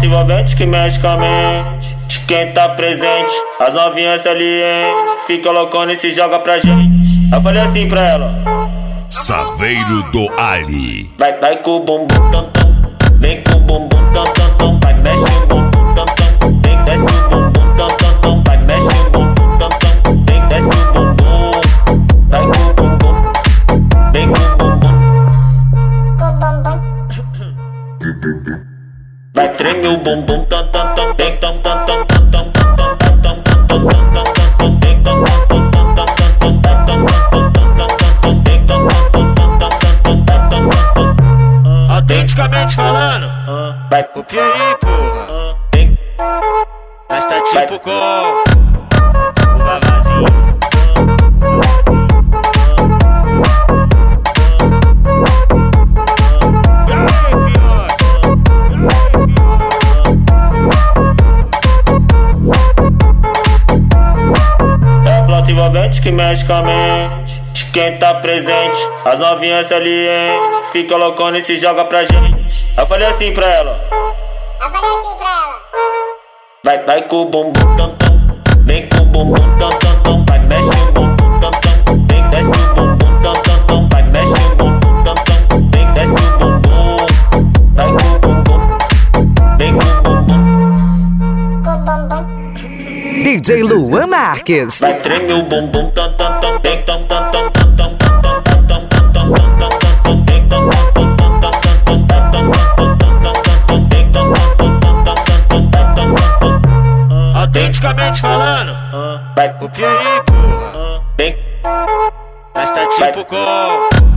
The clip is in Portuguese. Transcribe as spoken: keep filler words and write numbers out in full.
flauta envolvente que mexe com a mente de quem tá presente. As novinhas salientes fica loucona e se joga pra gente. Eu falei assim pra ela: Saveiro do Ali. Vai, vai com o bumbum tam tam, vem com o bumbum tam tam tam. Vai, mexe o bumbum tam tam, vem, desce o bumbum tam tam tam. Vai, mexe o bumbum tam tam, vem, desce o bumbum. Vai com o bumbum, vem com o bumbum. Vai, treme o bumbum tam tam tam, vem tam tam tam tam tam tam tam tam tam tam tam tam, vem tam tam tam tam tam tam tam tam tam, vem tam tam tam tam tam tam. Autenticamente falando, vai, copia aí, porra. Nós tá tipo com o Vavazinho. É a flauta envolvente que mexe com a mente de quem tá presente. As novinhas salientes fica loucona e se joga pra gente. Eu falei assim pra ela: Eu falei assim pra ela: Vai, vai com o bumbum tam tam, vem com o bumbum tam tam tam. Vai, mexe o bumbum tam tam, vem, desce o bumbum tam tam tam. Vai, mexe o bumbum tam tam, vem, desce o bumbum. Vai com o bumbum, vem com o bumbum. D J Luan Marques. Vai, treme o bumbum tam tam tam, vem tam tam tam tam tam tam tam tam tam tam tam tam, vem tam tam tam tam tam tam tam tam tam, vem tam tam tam tam tam tam. Autenticamente falando, Vai, copia aí, porra. vem, Nós tá tipo com